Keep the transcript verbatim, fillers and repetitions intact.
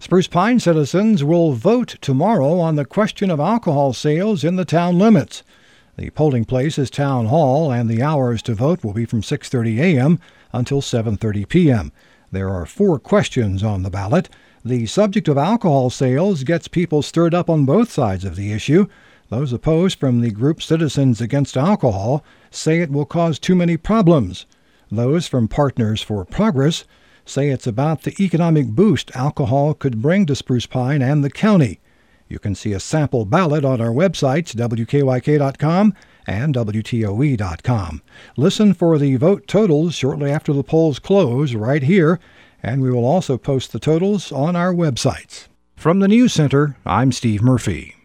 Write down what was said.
Spruce Pine citizens will vote tomorrow on the question of alcohol sales in the town limits. The polling place is Town Hall, and the hours to vote will be from six thirty a.m. until seven thirty p.m. There are four questions on the ballot. The subject of alcohol sales gets people stirred up on both sides of the issue. Those opposed from the group Citizens Against Alcohol say it will cause too many problems. Those from Partners for Progress say it's about the economic boost alcohol could bring to Spruce Pine and the county. You can see a sample ballot on our websites, W K Y K dot com and W T O E dot com. Listen for the vote totals shortly after the polls close right here, and we will also post the totals on our websites. From the News Center, I'm Steve Murphy.